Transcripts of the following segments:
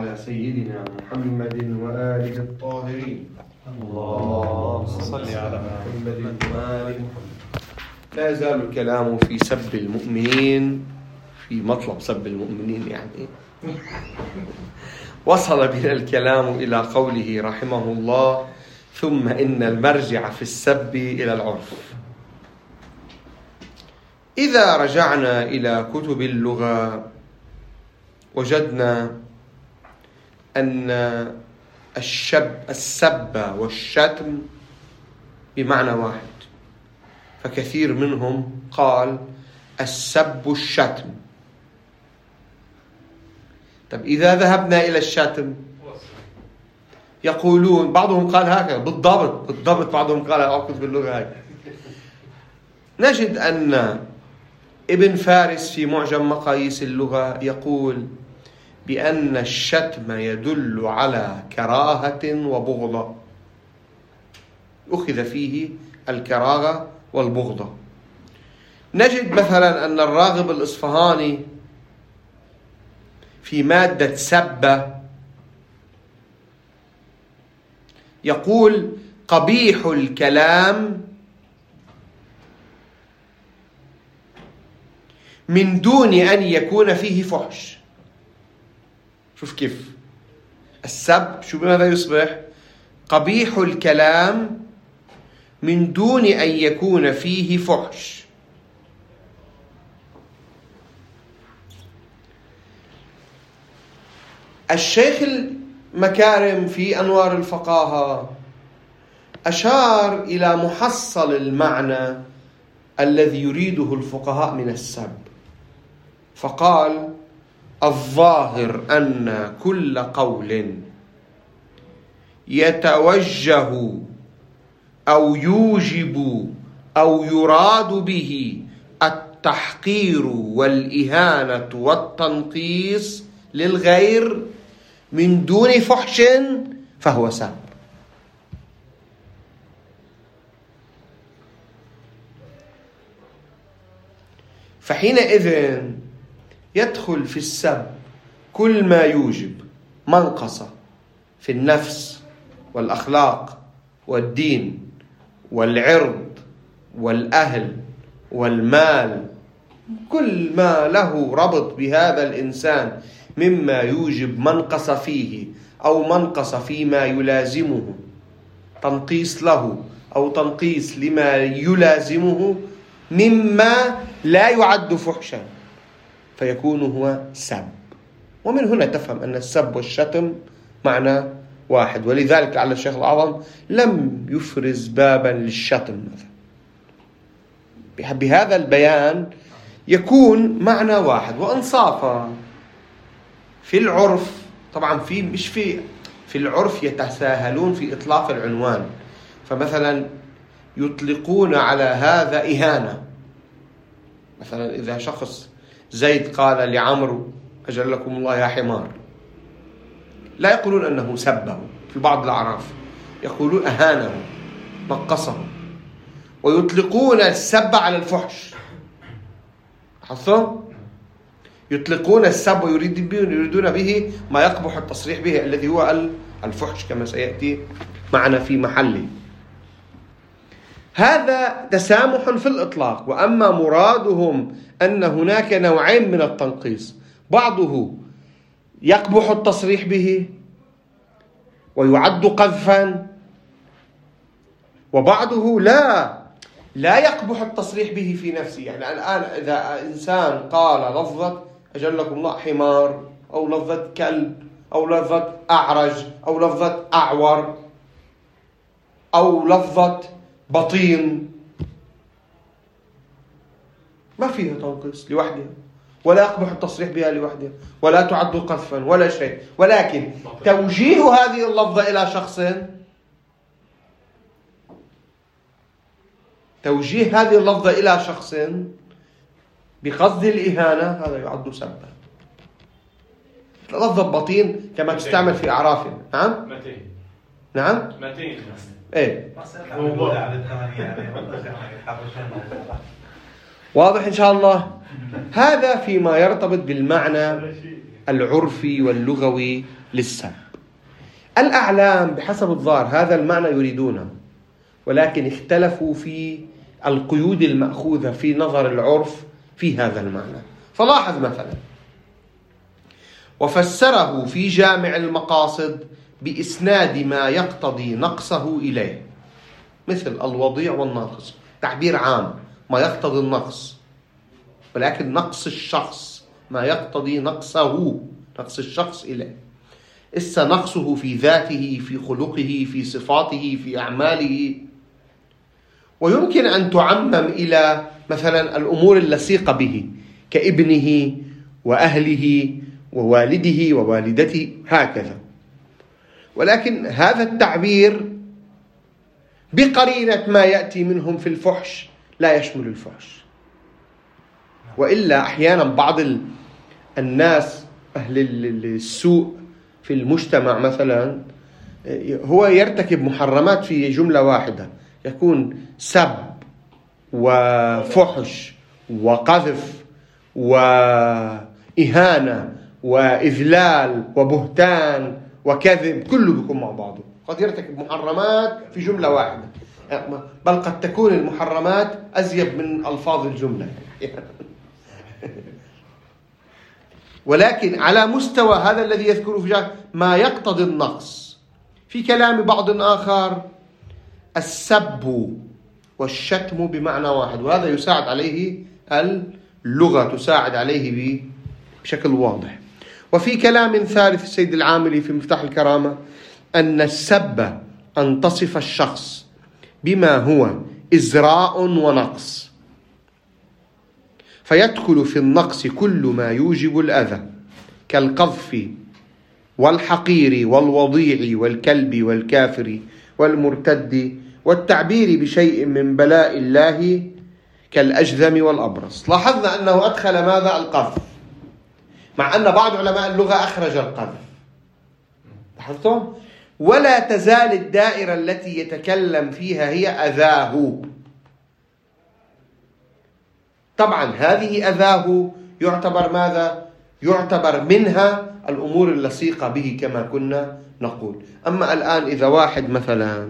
على سيدنا محمد وآله الطاهرين. اللهم صل على محمد وآل محمد. لا يزال الكلام في سب المؤمنين، في مطلب سب المؤمنين يعني. وصل بنا الكلام إلى قوله رحمه الله: ثم إن المرجع في السب إلى العرف. إذا رجعنا إلى كتب اللغة وجدنا أن السب والشتم بمعنى واحد، فكثير منهم قال السب الشتم. طب إذا ذهبنا إلى الشتم يقولون، بعضهم قال هكذا بالضبط بعضهم قال أعقد باللغة هكذا. نجد أن ابن فارس في معجم مقاييس اللغة يقول بأن الشتم يدل على كراهة وبغضة، أخذ فيه الكراهة والبغضة. نجد مثلا أن الراغب الإصفهاني في مادة سبة يقول قبيح الكلام من دون أن يكون فيه فحش. شوف كيف السب شو بماذا يصبح؟ قبيح الكلام من دون أن يكون فيه فحش. الشيخ المكارم في أنوار الفقاهة أشار إلى محصل المعنى الذي يريده الفقهاء من السب، فقال الظاهر أن كل قول يتوجه أو يوجب أو يراد به التحقير والإهانة والتنقيص للغير من دون فحش فهو سب. فحينئذ يدخل في السب كل ما يوجب منقصة في النفس والأخلاق والدين والعرض والأهل والمال، كل ما له ربط بهذا الإنسان مما يوجب منقص فيه أو منقص فيما يلازمه، تنقيص له أو تنقيص لما يلازمه مما لا يعد فحشا، فيكون هو سب. ومن هنا تفهم أن السب والشتم معنى واحد، ولذلك لعل الشيخ الأعظم لم يفرز بابا للشتم مثلا. بهذا البيان يكون معنى واحد. وأنصافا في العرف طبعا في العرف يتساهلون في إطلاق العنوان، فمثلا يطلقون على هذا إهانة. مثلا إذا شخص زيد قال لعمرو أجلكم الله يا حمار، لا يقولون أنه سبه، في بعض الأعراف يقولون أهانه نقصه، ويطلقون السب على الفحش. حصل يطلقون السب ويريدون به ما يقبح التصريح به الذي هو الفحش كما سيأتي معنا في محله. هذا تسامح في الإطلاق. وأما مرادهم أن هناك نوعين من التنقيص، بعضه يقبح التصريح به ويعد قذفا، وبعضه لا يقبح التصريح به في نفسه. يعني الآن إذا إنسان قال لفظة أجلكم الله حمار، أو لفظة كلب، أو لفظة أعرج، أو لفظة أعور، أو لفظة بطين، ما فيها تنقيص لوحدها، ولا يقبح التصريح بها لوحدها، ولا تعد قذفا ولا شيء. ولكن توجيه هذه اللفظة إلى شخص، توجيه هذه اللفظة إلى شخص بقصد الإهانة هذا يعد سبا. لفظة بطين كما تستعمل في أعرافنا. نعم متين. نعم متين. إيه واضح إن شاء الله. هذا فيما يرتبط بالمعنى العرفي واللغوي للسب. الأعلام بحسب الظاهر هذا المعنى يريدونه، ولكن اختلفوا في القيود المأخوذة في نظر العرف في هذا المعنى. فلاحظ مثلا: وفسره في جامع المقاصد بإسناد ما يقتضي نقصه إليه، مثل الوضيع والناقص، تعبير عام، ما يقتضي النقص، ولكن نقص الشخص ما يقتضي نقصه، نقص الشخص إليه. نقصه في ذاته، في خلقه، في صفاته، في أعماله. ويمكن أن تعمم إلى مثلا الأمور اللصيقة به كابنه وأهله ووالده ووالدته هكذا. ولكن هذا التعبير بقرينة ما يأتي منهم في الفحش لا يشمل الفحش. وإلا أحيانا بعض الناس أهل السوء في المجتمع مثلا هو يرتكب محرمات في جملة واحدة، يكون سب وفحش وقذف وإهانة وإذلال وبهتان وكذب، كله بيكون مع بعضه. قد يرتكب محرمات في جملة واحدة، بل قد تكون المحرمات أزيد من ألفاظ الجملة. ولكن على مستوى هذا الذي يذكره في ما يقتضي النقص. في كلام بعض آخر السب والشتم بمعنى واحد، وهذا يساعد عليه اللغة، تساعد عليه بشكل واضح. وفي كلام ثالث السيد العاملي في مفتاح الكرامة أن السب أن تصف الشخص بما هو إزراء ونقص، فيدخل في النقص كل ما يوجب الأذى كالقذف والحقير والوضيع والكلب والكافر والمرتد، والتعبير بشيء من بلاء الله كالأجذم والأبرص. لاحظنا أنه أدخل ماذا؟ القذف، مع أن بعض علماء اللغة أخرج القذف. لاحظتم؟ ولا تزال الدائرة التي يتكلم فيها هي أذاه. طبعا هذه أذاه يعتبر ماذا؟ يعتبر منها الأمور اللصيقة به كما كنا نقول. أما الآن إذا واحد مثلا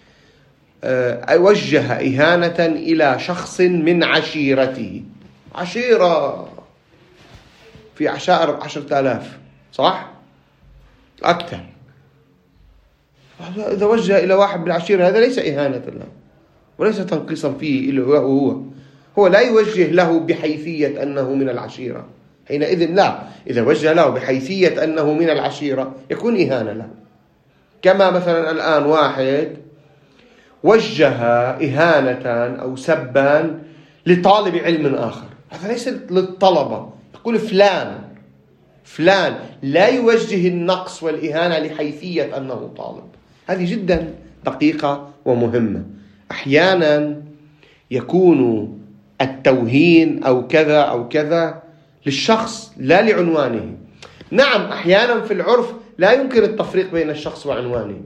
وجه إهانة إلى شخص من عشيرته، عشيرة في عشائر 10,000 صح؟ أكثر. إذا وجه إلى واحد من العشيرة هذا ليس إهانة له وليس تنقيصا فيه إلا هو لا يوجه له بحيثية أنه من العشيرة، حينئذ لا. إذا وجه له بحيثية أنه من العشيرة يكون إهانة له. كما مثلا الآن واحد وجه إهانة أو سبا لطالب علم آخر، هذا ليس للطلبة، يقول فلان لا يوجه النقص والإهانة لحيثية أنه طالب. هذه جدا دقيقة ومهمة. أحيانا يكون التوهين أو كذا أو كذا للشخص لا لعنوانه. نعم أحيانا في العرف لا يمكن التفريق بين الشخص وعنوانه،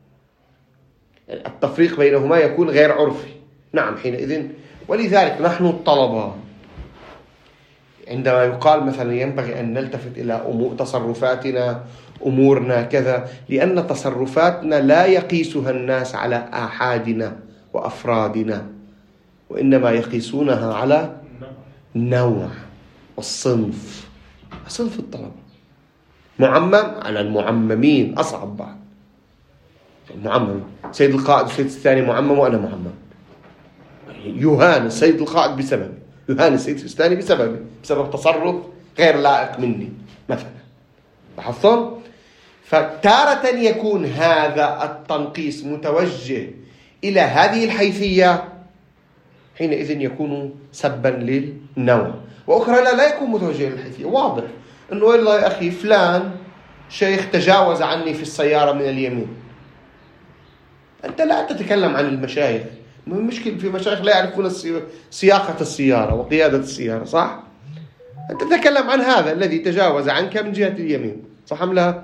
التفريق بينهما يكون غير عرفي. نعم حينئذ. ولذلك نحن الطلبة عندما يقال مثلا ينبغي أن نلتفت إلى تصرفاتنا، أمورنا كذا، لأن تصرفاتنا لا يقيسها الناس على آحادنا وأفرادنا، وإنما يقيسونها على النوع والصنف. صنف الطلبة معمم على المعممين، أصعب بعد. المعمم سيد القائد والسيد الثاني معمم وأنا معمم، يهان السيد القائد بسبب، يهان السيد الثاني بسبب تصرف غير لائق مني مثلا. لاحظتم؟ فتارة يكون هذا التنقيص متوجه إلى هذه الحيثية، حينئذ يكون سبا للنوع. وأخرى لا يكون متوجه للحيثية. واضح أنه والله يا أخي فلان شيخ تجاوز عني في السيارة من اليمين. أنت لا تتكلم عن المشايخ، مشكلة في مشايخ لا يعرفون سياقة السيارة وقيادة السيارة، صح؟ أنت تتكلم عن هذا الذي تجاوز عنك من جهة اليمين، صح أم لا؟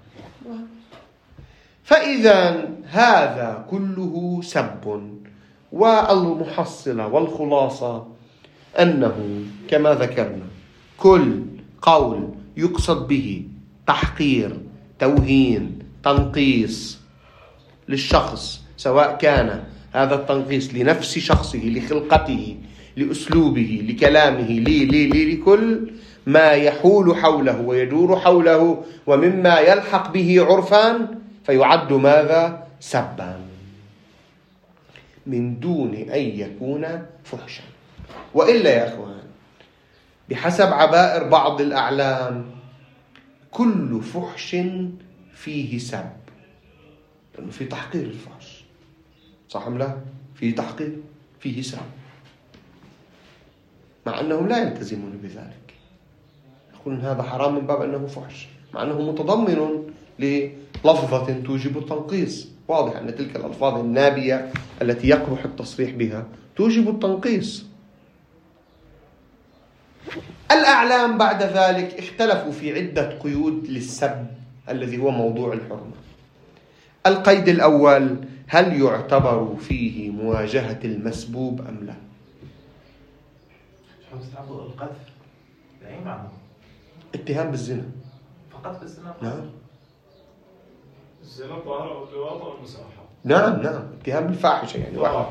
فإذا هذا كله سب. والمحصلة والخلاصة أنه كما ذكرنا كل قول يقصد به تحقير، توهين، تنقيص للشخص، سواء كان هذا التنقيص لنفس شخصه، لخلقته، لأسلوبه، لكلامه، لكل ما يحول حوله ويدور حوله ومما يلحق به عرفا، فيعد ماذا؟ سبا، من دون أن يكون فحشا. وإلا يا أخوان، بحسب عبائر بعض الأعلام كل فحش فيه سب، لأنه في تحقير الفحش، صح أم لا؟ فيه تحقير، فيه سب، مع أنهم لا يلتزمون بذلك، يقولون هذا حرام من باب أنه فحش، مع أنه متضمن للفظة توجب التنقيص. واضح أن تلك الألفاظ النابية التي يقبح التصريح بها توجب التنقيص. الأعلام بعد ذلك اختلفوا في عدة قيود للسب الذي هو موضوع الحرمة. القيد الأول: هل يعتبر فيه مواجهة المسبوب أم لا؟ القذف بأي معنى؟ اتهام بالزنا فقط بالزنا؟ نعم. الزنا طاهرة أو اللواط أو المساحة؟ نعم، اتهام بالفاحشة يعني واحد.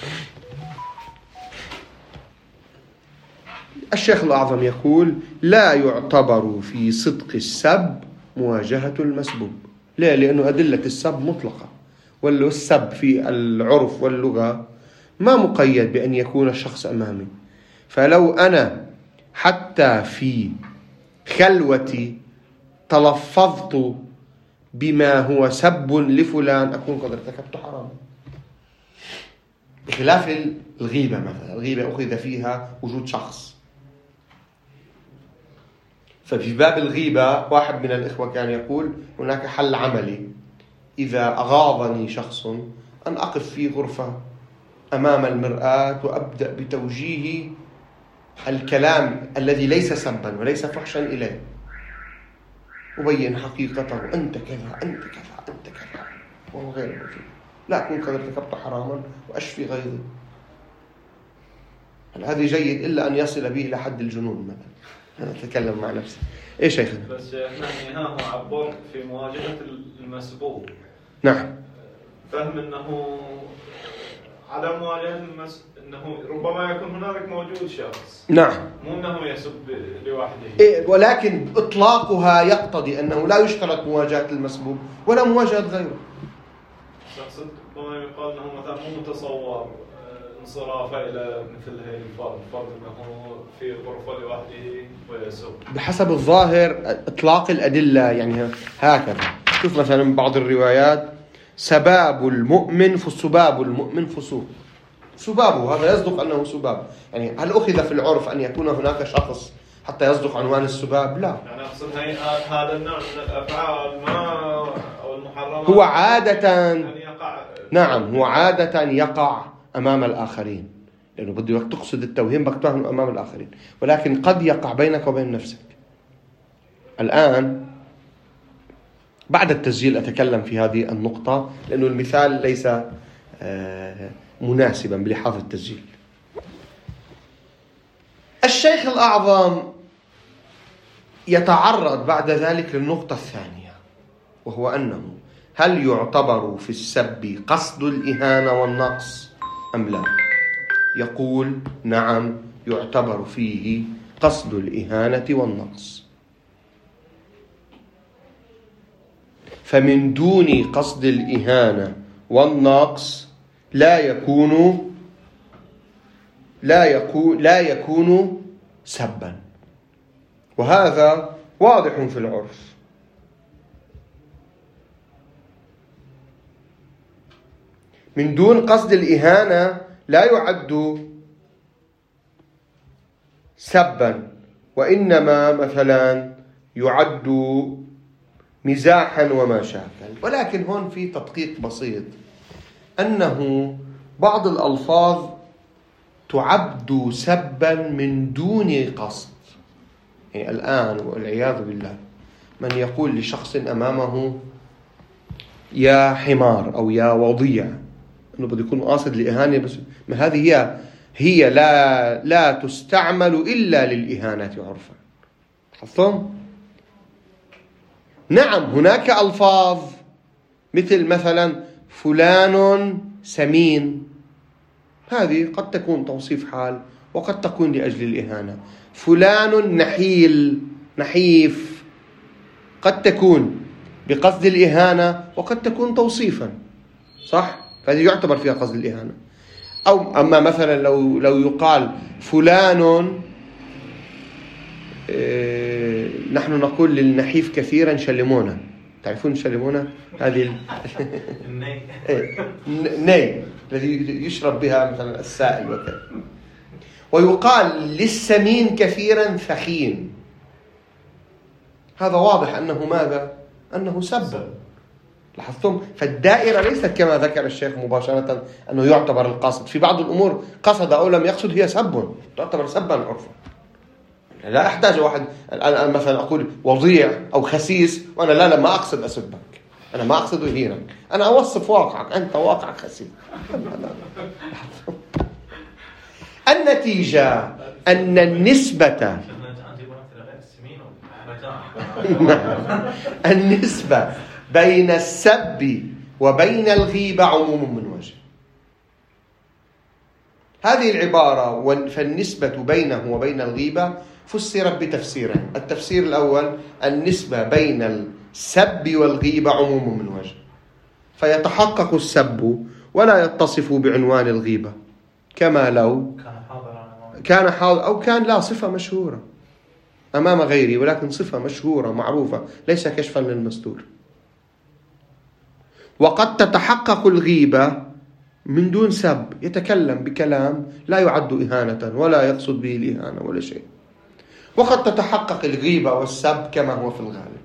الشيخ الأعظم يقول: لا يعتبر في صدق السب مواجهة المسبوب. لا، لأنه أدلة السب مطلقة، والسب في العرف واللغة ما مقيد بأن يكون الشخص أمامي. فلو أنا حتى في خلوتي تلفظت بما هو سب لفلان أكون قد ارتكبت حراما، بخلاف الغيبة مثلا. الغيبة أخذ فيها وجود شخص، ففي باب الغيبة واحد من الإخوة كان يقول هناك حل عملي: إذا أغاظني شخص أن أقف في غرفة أمام المرآة وأبدأ بتوجيه الكلام الذي ليس سبا وليس فحشا إليه، أبين حقيقته: أنت كذا، أنت كذا، أنت كذا، وهو غير موجود، لا أكون قد ارتكبت حراما وأشفي غيظي. هذا جيد إلا أن يصل به إلى حد الجنون مثلا. أنا أتكلم مع نفسي. إيه شيخنا؟ بس إحنا هو عبر في مواجهة المسبوب. نعم. فهم أنه على مواجهة أنه ربما يكون هناك موجود شخص. نعم. مو أنه يسب لوحده. إيه، ولكن إطلاقها يقتضي أنه لا يشترط مواجهة المسبوب ولا مواجهة غيره. شخص ربما يقال أنه مثلا مو متصور انصرافه إلى مثل هاي الفرد أنه في غرفة لوحده ويسب. بحسب الظاهر إطلاق الأدلة يعني هكذا. شوف مثلا من بعض الروايات: سباب المؤمن فسباب المؤمن فسوق. سبابه هذا يصدق أنه سباب، يعني هل أخذ في العرف أن يكون هناك شخص حتى يصدق عنوان السباب؟ لا. يعني أقصد هذا النوع من الأفعال ما أو المحرمات هو عادة يقع. نعم، هو عادة يقع أمام الآخرين، لأنه بده تقصد التوهيم بكتوهم أمام الآخرين، ولكن قد يقع بينك وبين نفسك. الآن بعد التسجيل أتكلم في هذه النقطة، لأنه المثال ليس مناسبا بلحاظ التسجيل. الشيخ الأعظم يتعرض بعد ذلك للنقطة الثانية، وهو أنه هل يعتبر في السب قصد الإهانة والنقص أم لا؟ يقول: نعم، يعتبر فيه قصد الإهانة والنقص. فمن دون قصد الإهانة والنقص لا يكون سبا، وهذا واضح في العرف. من دون قصد الإهانة لا يعد سبا، وإنما مثلا يعد مزاحا وما شاكل. ولكن هون في تدقيق بسيط، أنه بعض الألفاظ تعد سبا من دون قصد. يعني الآن والعياذ بالله من يقول لشخص أمامه يا حمار أو يا وضيع، أنه بده يكون قاصد لإهانة، بس ما هذه هي لا تستعمل إلا للإهانة عرفا. حفظتم؟ نعم هناك ألفاظ مثل مثلا فلان سمين، هذه قد تكون توصيف حال وقد تكون لأجل الإهانة. فلان نحيل نحيف قد تكون بقصد الإهانة وقد تكون توصيفا، صح؟ فهذه يعتبر فيها قصد الإهانة. أو أما مثلا لو يقال فلان نحن نقول للنحيف كثيرا شلمونا، تعرفون شلمونا؟ هذه الني الذي يشرب بها مثلا السائل وكذا. ويقال للسمين كثيرا ثخين، هذا واضح أنه ماذا؟ أنه سب. لاحظتم؟ فالدائرة ليست كما ذكر الشيخ مباشرة أنه يعتبر القصد، في بعض الأمور قصد أو لم يقصد هي سب، تعتبر سبا عرفا. لا أحتاج واحد الآن مثلا أقول وضيع أو خسيس وأنا لا ما أقصد أسبك، أنا ما أقصد أهينك، أنا أوصف واقعك، أنت واقعك خسيس. النتيجة أن النسبة النسبة بين السب وبين الغيبة عموم من وجه. هذه العبارة فالنسبة بينه وبين الغيبة فسرت بتفسيرين. التفسير الأول النسبة بين السب والغيبة عموم من وجه، فيتحقق السب ولا يتصف بعنوان الغيبة، كما لو كان حاضر أو كان لا صفة مشهورة أمام غيري، ولكن صفة مشهورة معروفة ليس كشفا للمستور. وقد تتحقق الغيبة من دون سب، يتكلم بكلام لا يعد إهانة ولا يقصد به الإهانة ولا شيء. وقد تتحقق الغيبة والسب كما هو في الغالب.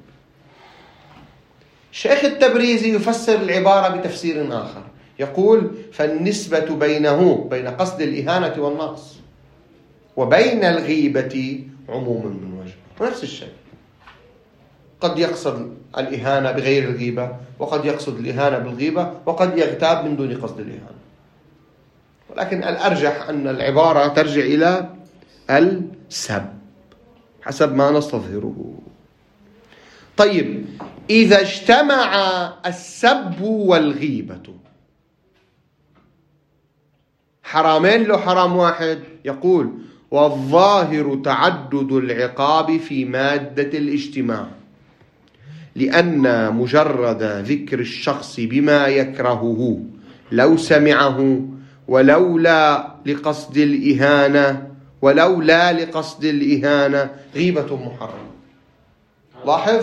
الشيخ التبريزي يفسر العبارة بتفسير آخر، يقول فالنسبة بينه بين قصد الإهانة والنقص وبين الغيبة عموم من وجه، ونفس الشيء، قد يقصد الإهانة بغير الغيبة وقد يقصد الإهانة بالغيبة وقد يغتاب من دون قصد الإهانة. ولكن الأرجح أن العبارة ترجع إلى السب حسب ما نستظهره. طيب، إذا اجتمع السب والغيبة حرامين لو حرام واحد، يقول والظاهر تعدد العقاب في مادة الاجتماع، لأن مجرد ذكر الشخص بما يكرهه لو سمعه ولولا لقصد الإهانة غيبة محرمة. لاحظ،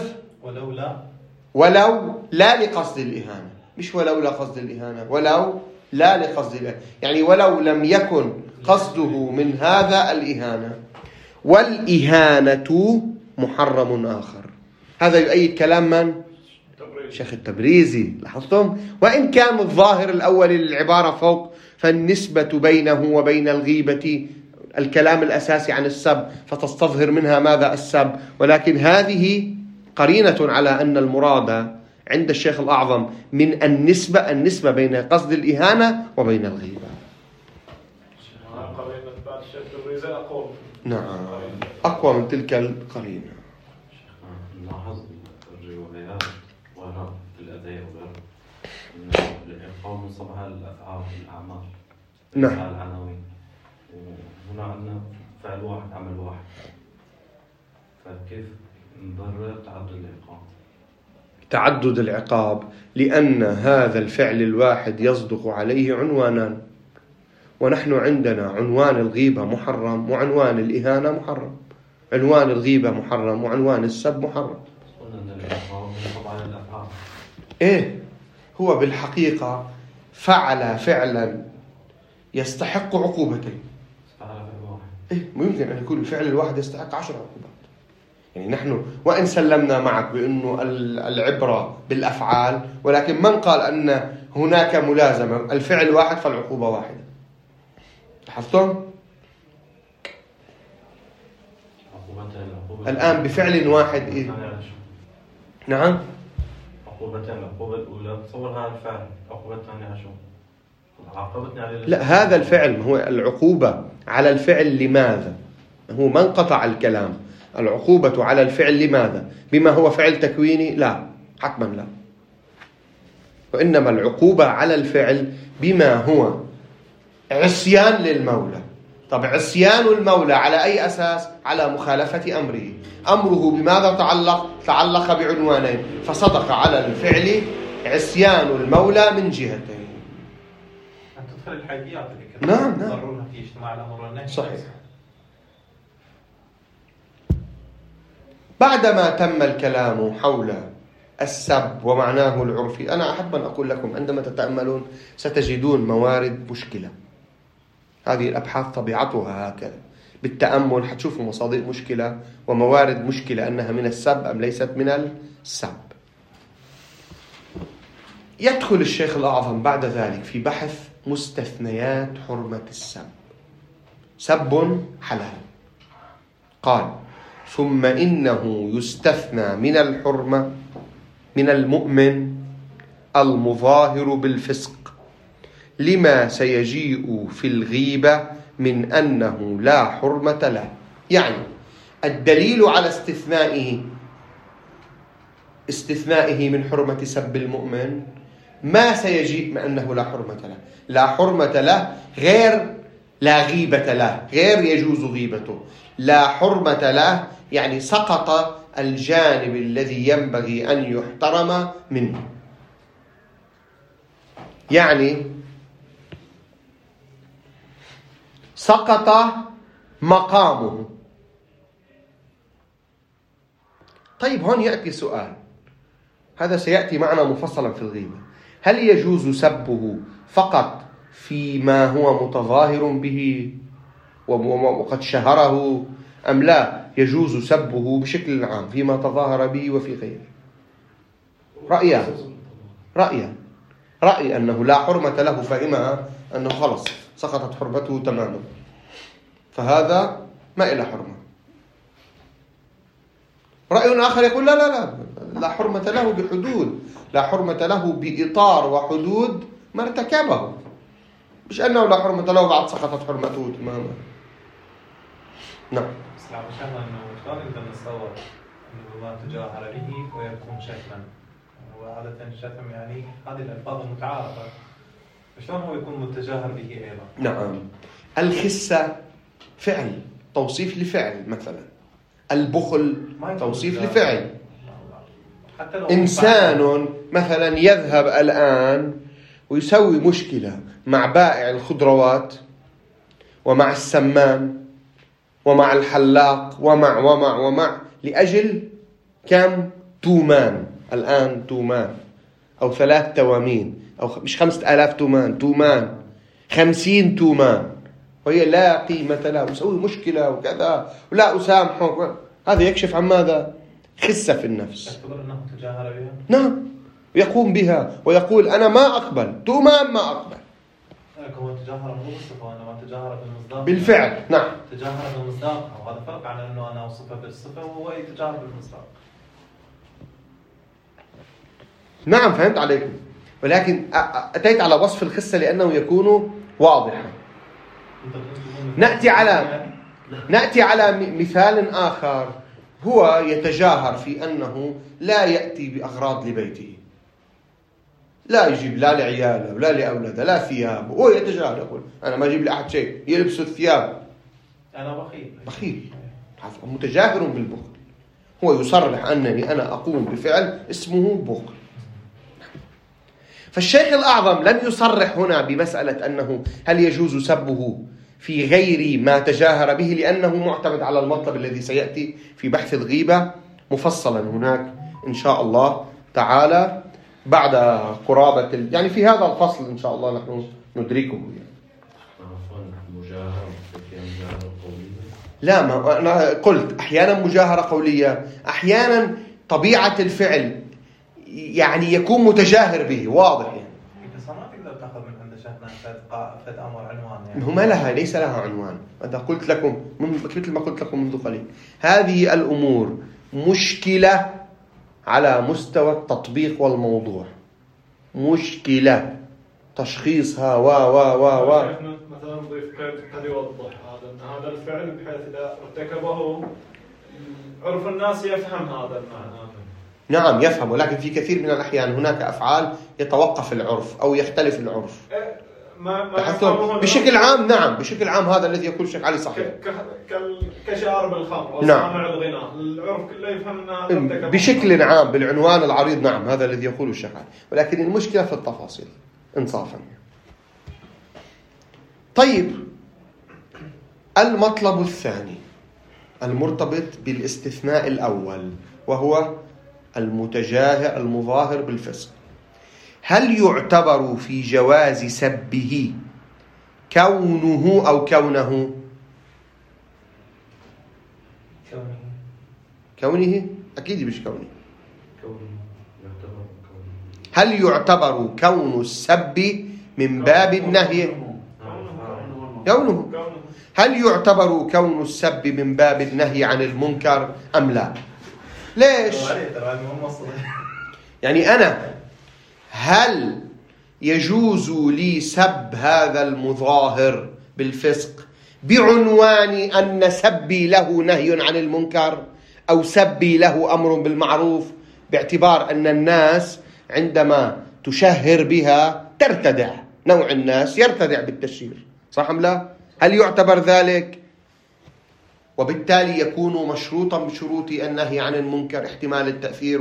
ولو لا لقصد الإهانة، مش ولولا قصد الإهانة، ولو لا لقصد الإهانة، يعني ولو لم يكن قصده من هذا الإهانة، والإهانة محرم آخر. هذا يؤيد كلام من؟ شيخ التبريزي. لاحظتم؟ وإن كان الظاهر الأول للعبارة فوق، فالنسبة بينه وبين الغيبة الكلام الأساسي عن السب، فتستظهر منها ماذا؟ السب. ولكن هذه قرينة على أن المراد عند الشيخ الأعظم من النسبة بين قصد الإهانة وبين الغيبة. نعم، أقوى من تلك القرينة. نلاحظ الروايات وراء الأداء وغيره الإعقاب منصبها الأفعال والأعمال، نعم، العناوين، وهنا عندنا فعل واحد عمل واحد، فكيف نبرر تعدد العقاب؟ لأن هذا الفعل الواحد يصدق عليه عنوانان، ونحن عندنا عنوان الغيبة محرم وعنوان الإهانة محرم، عنوان الغيبة محرم وعنوان السب محرم. إيه، هو بالحقيقة فعل فعلا يستحق عقوبتين. إيه، ممكن أن يكون الفعل الواحد يستحق 10 عقوبات. يعني نحن وإن سلمنا معك بأنه العبرة بالأفعال، ولكن من قال أن هناك ملازمة الفعل واحد فالعقوبة واحدة؟ لاحظتم؟ الآن بفعل واحد إيه؟ نعم، عقوبتين. العقوبة الأولى تصور هذا الفعل، العقوبة الثانية شو؟ لا، هذا الفعل هو العقوبة على الفعل. لماذا؟ هو ما انقطع الكلام، العقوبة على الفعل لماذا؟ بما هو فعل تكويني؟ لا، حتما لا. وإنما العقوبة على الفعل بما هو عصيان للمولى. طب عصيان المولى على أي أساس؟ على مخالفة أمره. أمره بماذا تعلق بعنوانين، فصدق على الفعل عصيان المولى من جهتين. أن تدخل الحيثيات نعم ضرورها في اجتماع الأمر والنهي. صحيح. بعدما تم الكلام حول السب ومعناه العرفي، أنا أحب أن أقول لكم عندما تتأملون ستجدون موارد مشكلة. هذه الأبحاث طبيعتها هكذا، بالتأمل حتشوفوا مصادر مشكلة وموارد مشكلة، أنها من السب أم ليست من السب. يدخل الشيخ الأعظم بعد ذلك في بحث مستثنيات حرمة السب. سب حلال، قال: ثم إنه يستثنى من الحرمة من المؤمن المظاهر بالفسق لما سيجيء في الغيبة من أنه لا حرمة له. يعني الدليل على استثنائه من حرمة سب المؤمن ما سيجيء من أنه لا حرمة له. لا حرمة له غير لا غيبة له، غير يجوز غيبته. لا حرمة له يعني سقط الجانب الذي ينبغي أن يحترم منه، يعني سقط مقامه. طيب هون يأتي سؤال، هذا سيأتي معنا مفصلا في الغيبة. هل يجوز سبه فقط فيما هو متظاهر به وقد شهره، أم لا يجوز سبه بشكل عام فيما تظاهر به وفي غيره؟ رأي أنه لا حرمة له، فهمها أنه خلص سقطت حرمته تماما، فهذا ما إلى حرمة. رأي آخر يقول لا حرمة له بحدود، لا حرمة له بإطار وحدود ما ارتكبه، مش أنه لا حرمة له بعد سقطت حرمته تماما. نعم. بس عشان أنه شلون نقدر نتصور أنه ما تجاهر به ويكون شتما، وعادة الشتم يعني هذه الألفاظ المتعارفة، شلون هو يكون متجاهر به أيضا؟ نعم. الخسة فعل، توصيف لفعل مثلا. البخل توصيف لفعل. إنسان مثلا يذهب الآن ويسوي مشكلة مع بائع الخضروات ومع السمان ومع الحلاق ومع لأجل كم تومان الآن، تومان أو 3 توامين أو مش 5000 تومان 50 تومان، وهي لا قيمة له، ويسوي مشكلة وكذا ولا أسامحه. هذا يكشف عن ماذا؟ خسة في النفس. يعتبر أنه تجاهر بها؟ نعم، يقوم بها ويقول أنا ما أقبل تومان، ما أقبل. هو تجاهر مو بالصفة، وإنما تجاهر بالمصداق. بالفعل. نعم، تجاهر بالمصداق، وهذا فرق عن أنه أنا أوصفه بالصفة وهو يتجاهر بالمصداق. نعم، فهمت عليكم. ولكن أتيت على وصف الخسة لأنه يكون واضحا. نأتي على مثال آخر، هو يتجاهر في أنه لا يأتي بأغراض لبيته، لا يجيب لا لعياله ولا لأولاده لا ثياب، هو يتجاهر يقول أنا ما أجيب لأحد شيء، يلبس الثياب. أنا بخيل، متجاهر بالبخل. هو يصرح أنني أنا أقوم بفعل اسمه بخل. فالشيخ الأعظم لم يصرح هنا بمسألة أنه هل يجوز سبه في غير ما تجاهر به، لأنه معتمد على المطلب الذي سيأتي في بحث الغيبة مفصلا هناك إن شاء الله تعالى بعد قرابة يعني في هذا الفصل إن شاء الله نحن ندركه. لا، ما أنا قلت أحيانا مجاهرة قولية، أحيانا طبيعة الفعل يعني يكون متجاهر به واضح. يعني بس ما تقدر تأخذ من عند شيخنا فد أمر عنوان، يعني هو ما لها، ليس لها عنوان. أنا قلت لكم مثل ما قلت لكم منذ قليل، هذه الأمور مشكلة على مستوى التطبيق والموضوع، مشكلة تشخيصها مثلا نضيف قيد قد يوضح هذا الفعل بحيث إذا ارتكبه عرف الناس يفهم هذا المعنى. نعم يفهم، ولكن في كثير من الأحيان هناك أفعال يتوقف العرف أو يختلف العرف. بشكل عام نعم، بشكل عام هذا الذي يقول الشيخ علي صحيح. كشارب الخمر أو نعم. سامع الغناء، العرف كله يفهم أنها بشكل عام بالعنوان العريض، نعم هذا الذي يقوله الشيخ علي، ولكن المشكلة في التفاصيل إنصافا. طيب، المطلب الثاني المرتبط بالاستثناء الأول وهو المتجاهر المظاهر بالفسق، هل يعتبر في جواز سبه كونه أو كونه؟ كونه أكيد مش كونه. هل يعتبر كون السب من باب النهي؟ كونه. هل يعتبر كون السب من باب النهي عن المنكر أم لا؟ ليش؟ يعني أنا هل يجوز لي سب هذا المظاهر بالفسق بعنوان أن سبي له نهي عن المنكر أو سبي له أمر بالمعروف، باعتبار أن الناس عندما تشهر بها ترتدع، نوع الناس يرتدع بالتشهير، صح أم لا؟ هل يعتبر ذلك؟ وبالتالي يكون مشروطا بشروط النهي عن المنكر احتمال التأثير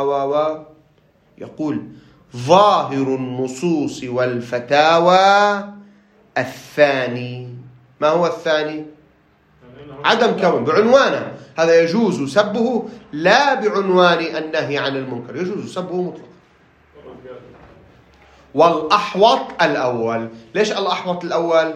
يقول ظاهر النصوص والفتاوى الثاني. ما هو الثاني؟ عدم كون بعنوانه، هذا يجوز سبه لا بعنوان النهي عن المنكر، يجوز سبه مطلقا. والأحوط الأول. ليش الأحوط الأول؟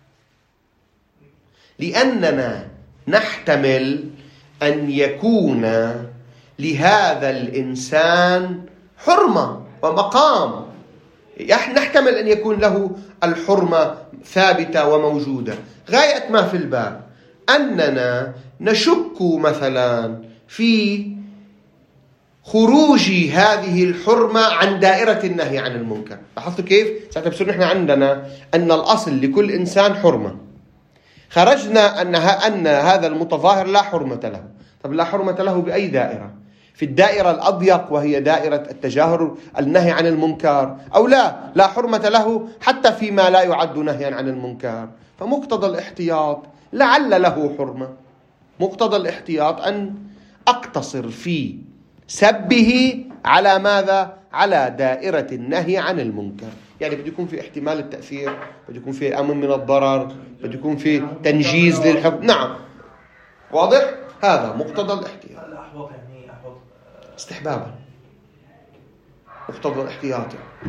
لأننا نحتمل أن يكون لهذا الإنسان حرمة ومقام، نحتمل أن يكون له الحرمة ثابتة وموجودة. غاية ما في الباب أننا نشك مثلا في خروج هذه الحرمة عن دائرة النهي عن المنكر. لاحظتوا كيف؟ سأتبصر نحن عندنا أن الأصل لكل إنسان حرمة، خرجنا أن هذا المتظاهر لا حرمة له. طب لا حرمة له بأي دائرة؟ في الدائرة الأضيق وهي دائرة التجاهر النهي عن المنكر، أو لا حرمة له حتى فيما لا يعد نهيا عن المنكر. فمقتضى الاحتياط لعل له حرمة، مقتضى الاحتياط أن أقتصر في سبه على ماذا؟ على دائرة النهي عن المنكر. يعني بده يكون في احتمال التأثير، بده يكون في أمن من الضرر، بده يكون في تنجيز للحكم. نعم واضح؟ هذا مقتضى الاحتياط. الأحوط يعني أحوط استحبابا، مقتضى الاحتياط.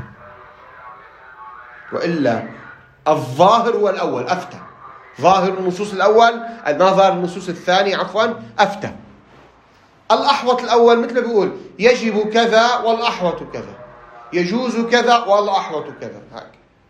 وإلا الظاهر هو الأول أفتى، ظاهر النصوص الأول ظاهر النصوص الثاني أفتى. الأحوط الأول مثل بيقول يجب كذا والأحوط كذا، يجوز كذا والأحوط كذا. هكذا.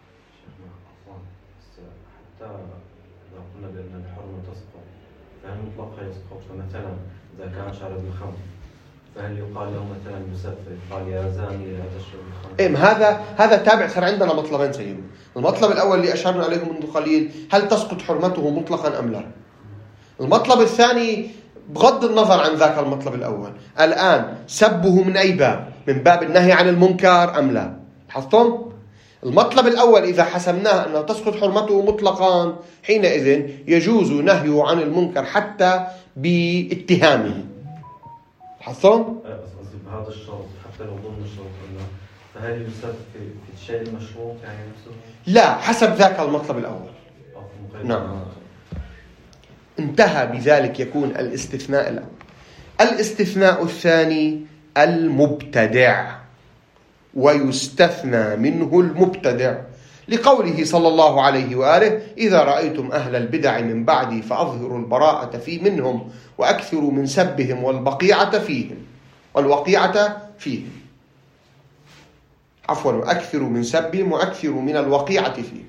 حتى إذا قلنا بأن الحرمة تسقط فهل مطلقها يسقط؟ فمثلا إذا كان شارب الخمر فهل يقال له مثلا مسفر، قال يا زاني لا تشرب الخمر؟ هذا تابع. صار عندنا مطلبين سيدنا. المطلب الأول اللي أشرنا عليه منذ قليل، هل تسقط حرمته مطلقا أم لا؟ المطلب الثاني بغض النظر عن ذاك المطلب الأول، الآن سبه من أي باب؟ من باب النهي عن المنكر أم لا؟ لاحظتم؟ المطلب الأول إذا حسمناه أنه تسقط حرمته مطلقا، حينئذ يجوز نهيه عن المنكر حتى باتهامه. لاحظتم؟ بهذا الشرط حتى لو ضمن الشرط أنه فهل يسب في الشيء المشروط يعني نفسه؟ لا، حسب ذاك المطلب الأول. نعم. انتهى بذلك يكون الاستثناء الأول. الاستثناء الثاني المبتدع، ويستثنى منه المبتدع لقوله صلى الله عليه وآله إذا رأيتم أهل البدع من بعدي فأظهروا البراءة منهم وأكثروا من سبهم والوقيعة فيهم. عفوا، أكثروا من سبهم وأكثروا من الوقيعة فيهم.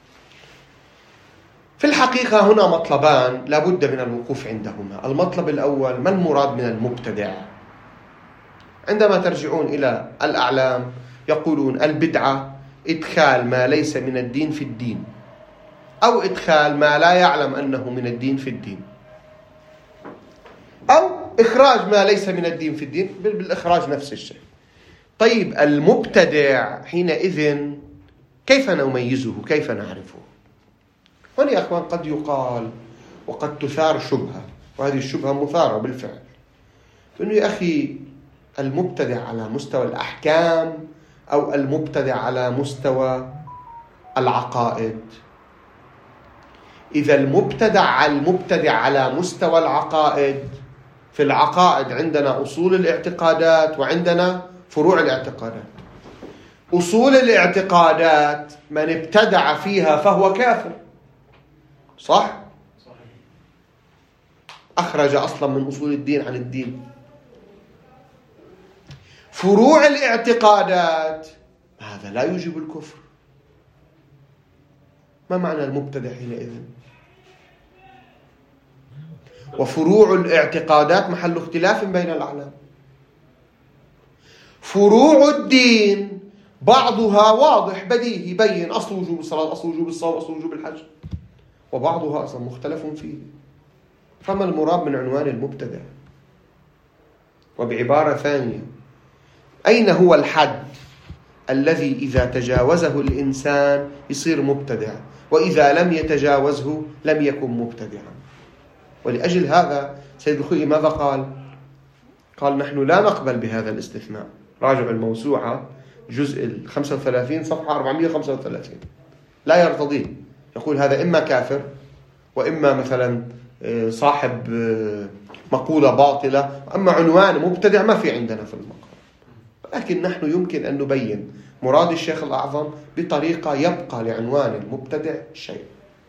في الحقيقة هنا مطلبان لا بد من الوقوف عندهما. المطلب الأول، ما المراد من المبتدع؟ عندما ترجعون إلى الأعلام يقولون البدعة إدخال ما ليس من الدين في الدين، أو إدخال ما لا يعلم أنه من الدين في الدين. أو إخراج ما ليس من الدين في الدين، بالإخراج نفس الشيء. طيب المبتدع حينئذ كيف نميزه؟ كيف نعرفه؟ هنا يا أخوان قد يقال وقد تثار شبهة، وهذه الشبهة مثارة بالفعل، فإنه يا أخي المبتدع على مستوى الأحكام أو المبتدع على مستوى العقائد. إذا المبتدع على مستوى العقائد، في العقائد عندنا أصول الاعتقادات وعندنا فروع الاعتقادات. أصول الاعتقادات من ابتدع فيها فهو كافر، صح؟ أخرج أصلا من أصول الدين عن الدين. فروع الاعتقادات هذا لا يوجب الكفر. ما معنى المبتدع حينئذ؟ وفروع الاعتقادات محل اختلاف بين الأعلام. فروع الدين بعضها واضح بديهي بين، أصل وجوب الصلاة، أصل وجوب الصوم، أصل وجوب الحج، وبعضها أصلا مختلف فيه. فما المراد من عنوان المبتدع؟ وبعبارة ثانية، أين هو الحد الذي إذا تجاوزه الإنسان يصير مبتدع، وإذا لم يتجاوزه لم يكن مبتدعا؟ ولأجل هذا سيد الخوئي ماذا قال؟ قال نحن لا نقبل بهذا الاستثناء. راجع الموسوعة جزء 35 صفحة 435. لا يرتضيه، يقول هذا إما كافر وإما مثلا صاحب مقولة باطلة، أما عنوان مبتدع ما في عندنا في المقام. لكن نحن يمكن أن نبين مراد الشيخ الأعظم بطريقة يبقى لعنوان المبتدع شيء.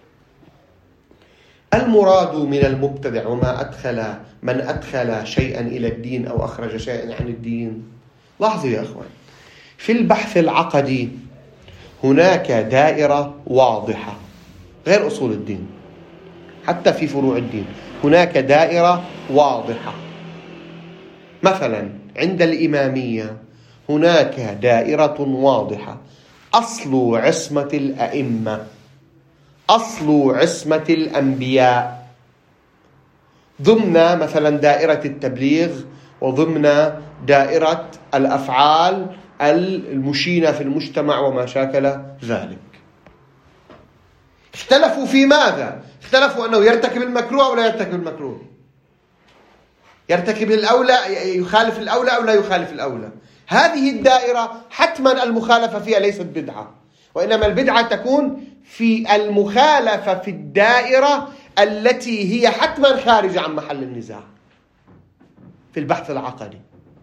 المراد من المبتدع وما أدخل من أدخل شيئا إلى الدين أو أخرج شيئا عن الدين. لاحظوا يا أخوان، في البحث العقدي هناك دائرة واضحة غير أصول الدين، حتى في فروع الدين هناك دائرة واضحة. مثلا عند الإمامية هناك دائرة واضحة، أصل عصمة الأئمة، أصل عصمة الأنبياء، ضمن مثلا دائرة التبليغ وضمن دائرة الأفعال المشينة في المجتمع وما شاكل ذلك. اختلفوا في ماذا؟ اختلفوا أنه يرتكب المكروه أو لا يرتكب المكروه، يرتكب الأولى، يخالف الأولى أو لا يخالف الأولى. هذه الدائرة حتما المخالفة فيها ليست بدعة، وإنما البدعة تكون في المخالفة في الدائرة التي هي حتما خارجة عن محل النزاع في البحث العقدي.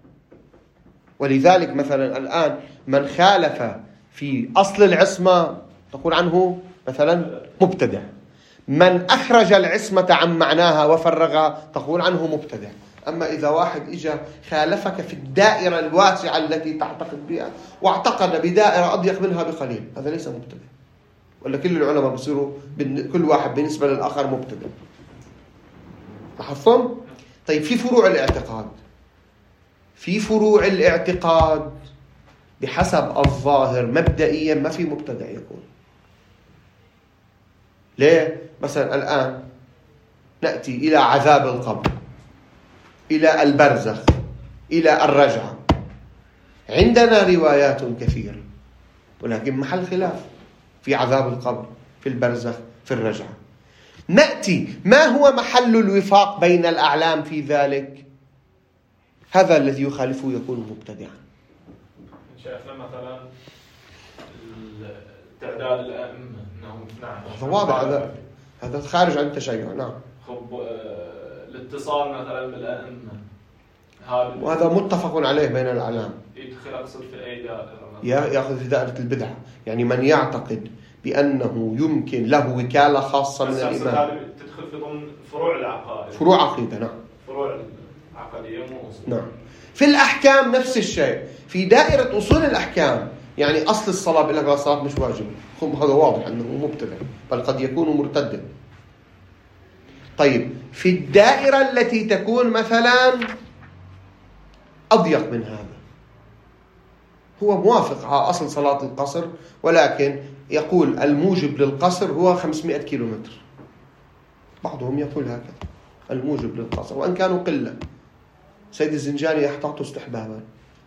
ولذلك مثلا الآن من خالف في أصل العصمة تقول عنه مثلا مبتدع، من أخرج العصمة عن معناها وفرغها تقول عنه مبتدع. أما إذا واحد إجا خالفك في الدائرة الواسعة التي تعتقد بها واعتقد بدائرة أضيق منها بقليل، هذا ليس مبتدع. ولا كل العلماء بصيروا كل واحد بالنسبة للآخر مبتدع. لاحظتم؟ طيب في فروع الاعتقاد، في فروع الاعتقاد بحسب الظاهر مبدئيا ما في مبتدع يكون. ليه؟ مثلا الآن نأتي إلى عذاب القبر، إلى البرزخ، إلى الرجعة. عندنا روايات كثيرة، ولكن محل خلاف في عذاب القبر، في البرزخ، في الرجعة. نأتي ما هو محل الوفاق بين الأعلام في ذلك؟ هذا الذي يخالفه يكون مبتدعا. شايفنا مثلا تعداد الأئمة أنهم 12، هذا واضح، هذا خارج عن التشيع. نعم. الاتصال مثلا بالأئمة وهذا متفق عليه بين الأعلام. يدخل أقصد في أي دائرة؟ يأخذ في دائرة البدعة، يعني من يعتقد بأنه يمكن له وكالة خاصة من الإمام. تدخل في ضمن فروع العقائد. فروع عقيدة، نعم. فروع عقدية مو أصول. نعم. في الأحكام نفس الشيء، في دائرة أصول الأحكام، يعني أصل الصلاة بيقول لك الصلاة مش واجب، هذا واضح أنه مبتدع، بل قد يكون مرتدا. طيب في الدائرة التي تكون مثلا أضيق من هذا، هو موافق على أصل صلاة القصر، ولكن يقول الموجب للقصر هو 500 كيلومتر، بعضهم يقول هكذا، الموجب للقصر وإن كانوا قلة. سيد الزنجاني يحتاط استحبابا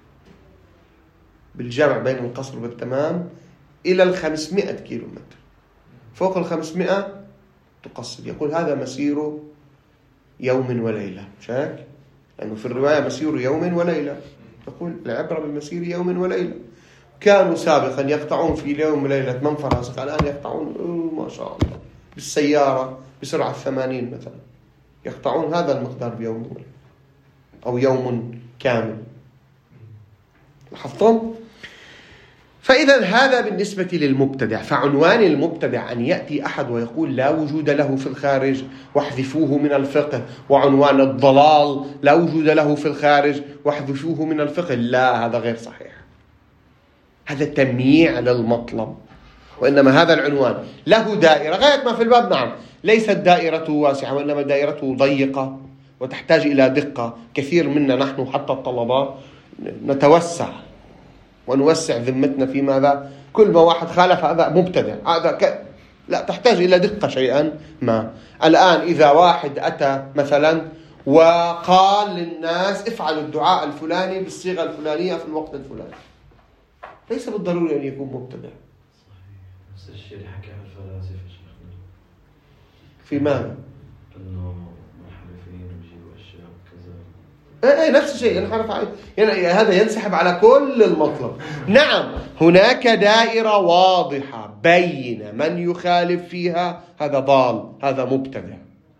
بالجمع بين القصر والتمام إلى 500 كيلومتر، فوق 500 تقصر. يقول هذا مسير يوم وليلة، شاك لأنه في الرواية مسير يوم وليلة، يقول العبرة بالمسير يوم وليلة. كانوا سابقا يقطعون في اليوم وليلة من فراسخ، الآن يقطعون ما شاء الله بالسيارة بسرعة 80 مثلا، يقطعون هذا المقدار بيوم وليلة أو يوم كامل. لاحظتم؟ فإذا هذا بالنسبة للمبتدع. فعنوان المبتدع أن يأتي أحد ويقول لا وجود له في الخارج واحذفوه من الفقه، وعنوان الضلال لا وجود له في الخارج واحذفوه من الفقه، لا، هذا غير صحيح، هذا تمييع للمطلب. وإنما هذا العنوان له دائرة غاية ما في الباب، نعم، ليست دائرته واسعة وإنما دائرته ضيقة وتحتاج إلى دقة. كثير منا نحن حتى الطلبة نتوسع ونوسع ذمتنا في ماذا؟ كل ما واحد خالف هذا مبتدع، هذا لا، تحتاج إلى دقة شيئا ما. الآن إذا واحد أتى مثلا وقال للناس افعلوا الدعاء الفلاني بالصيغة الفلانية في الوقت الفلاني، ليس بالضروري أن يكون مبتدع. نفس الشيء اللي حكى عن الفلاسفة شيخنا في ماذا؟ إنه منحرفين ويجيبوا أشياء كذا. نفس الشيء ينحرف عليه، يعني هذا ينسحب على كل المطلب. نعم، هناك دائرة واضحة بين من يخالف فيها هذا ضال، هذا مبتدع.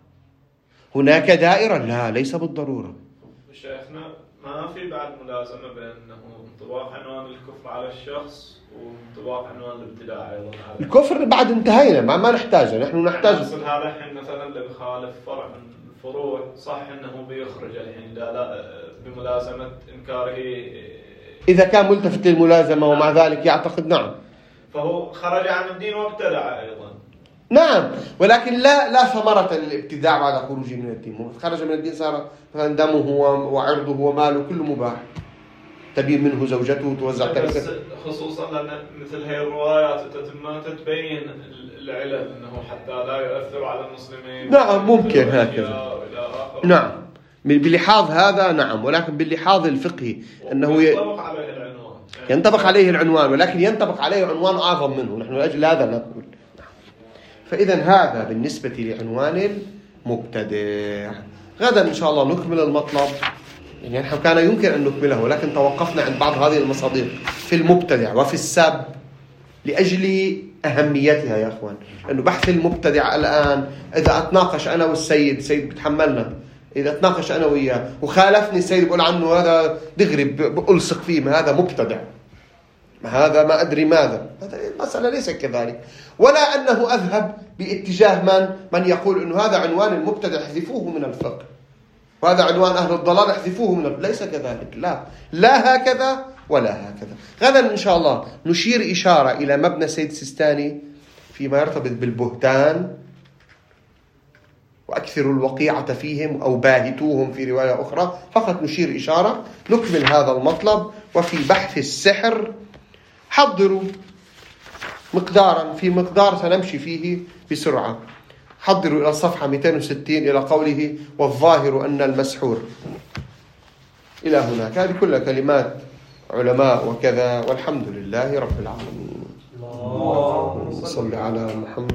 هناك دائرة لا، ليس بالضرورة. شيخنا ما في بعد ملازمة بين أنه انطباق عنوان الكفر على الشخص وانطباق عنوان الابتداع أيضا على الكفر بعد انتهينا، ما نحتاجه، نحن نحتاج. هذا الحين مثلا اللي بخالف فرع من الفروع صح أنه بيخرج الحين لا بملازمة إنكاره إذا كان ملتفت للملازمة ومع ذلك يعتقد، نعم، فهو خرج عن الدين وابتدع أيضا. نعم، ولكن لا ثمرة للابتداع بعد خروجه من الدين. خرج من الدين صار مثلا دمه وعرضه وماله كله مباح، تبين منه زوجته توزع بس خصوصا لأن مثل هاي الروايات ما تتبين العلل أنه حتى لا يؤثر على المسلمين. نعم، ممكن هكذا، نعم، بلحاظ هذا، نعم، ولكن باللحاظ الفقهي أنه ينطبق عليه العنوان، ولكن ينطبق عليه عنوان أعظم منه، نحن لأجل هذا نقول. فإذا هذا بالنسبة لعنوان المبتدع. غدا إن شاء الله نكمل المطلب، يعني نحن كان يمكن أن نكمله ولكن توقفنا عند بعض هذه المصادر في المبتدع وفي السب لأجل أهميتها يا أخوان. لأنه بحث المبتدع الآن إذا أتناقش أنا والسيد بتحملنا، إذا أتناقش أنا وياه وخالفني السيد بقول عنه هذا دغري بألصق فيه، ما هذا مبتدع، ما هذا ما أدري ماذا. هذا المسألة ليس كذلك. ولا أنه أذهب باتجاه من يقول أنه هذا عنوان المبتدع احذفوه من الفقه وهذا عنوان أهل الضلال احذفوه من الفقه. ليس كذلك، لا هكذا ولا هكذا. غدا إن شاء الله نشير إشارة إلى مبنى سيد سيستاني فيما يرتبط بالبهتان، وأكثروا الوقيعة فيهم أو باهتوهم في رواية أخرى، فقط نشير إشارة. نكمل هذا المطلب. وفي بحث السحر حضروا مقدارا، في مقدار سنمشي فيه بسرعة. حضروا إلى الصفحة 260 إلى قوله والظاهر أن المسحور إلى هناك. هذه كلها كلمات علماء وكذا، والحمد لله رب العالمين. اللهم صل على محمد.